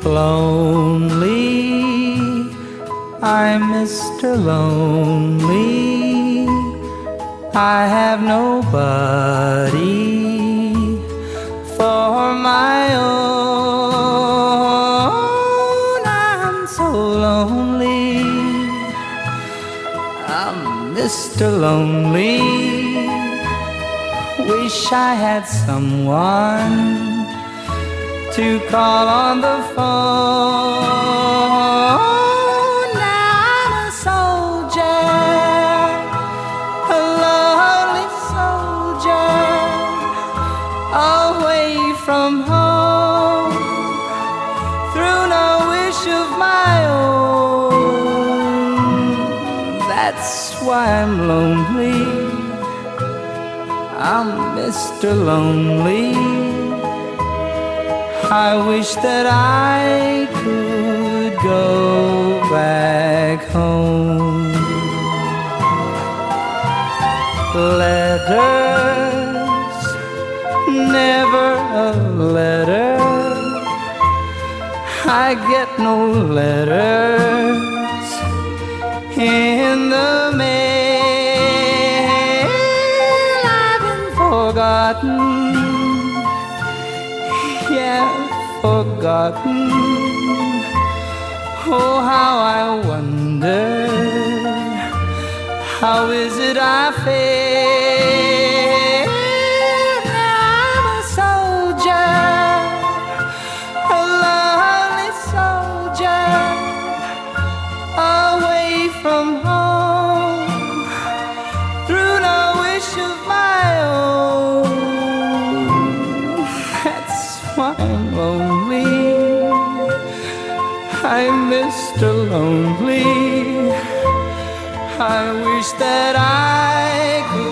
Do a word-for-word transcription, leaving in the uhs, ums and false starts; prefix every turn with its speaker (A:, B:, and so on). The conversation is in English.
A: Lonely, I'm Mister Lonely. I have nobody for my own. I'm so lonely. I'm Mister Lonely. Wish I had someone to call on the phone. Now I'm a soldier, a lonely soldier, away from home, through no wish of my own. That's why I'm lonely. I'm Mister Lonely. I wish that I could go back home. Letters, never a letter. I get no letters in the mail. I've been forgotten, yeah, forgotten. Oh, how I wonder, how is it I feel? I'm a soldier, a lonely soldier, away from home, through no wish of my own. That's why I'm lonely. I'm Mister Lonely. I wish that I could